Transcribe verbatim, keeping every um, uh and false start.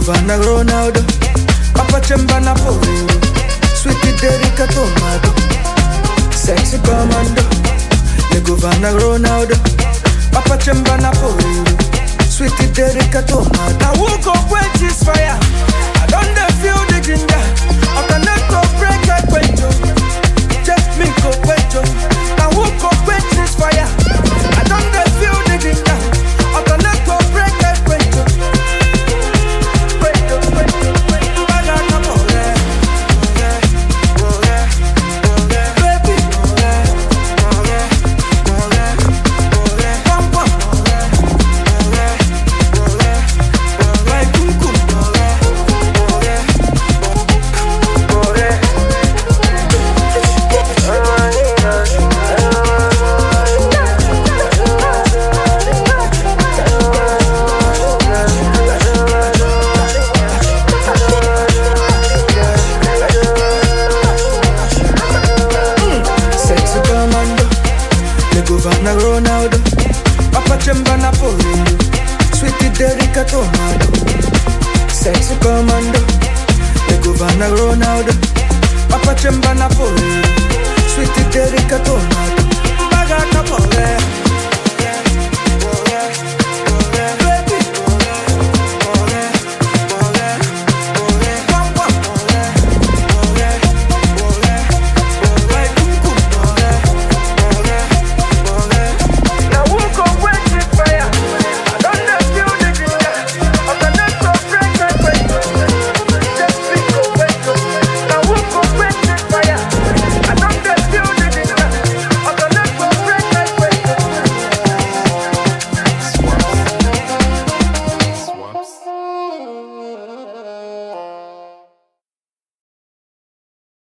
Govana Ronaldo, Papa Chemba Napoli, Sweetie Derica Tomato, Sexy Commando, the Govana Ronaldo, Papa Chemba Napoli, Sweetie Derica Tomato. I woke up when she's fire, I don't feel the ginger, I cannot go break a quencho, just me go quencho. I woke up when she's fire, I don't feel the ginger, I cannot go break a quencho. Ronaldo, Papa Chemba Napoli, Sweetie Derica Tomato, Sexy Commando, the Govana Ronaldo, Papa Chemba Napoli, Sweetie Derica Tomato, Baga Napoli.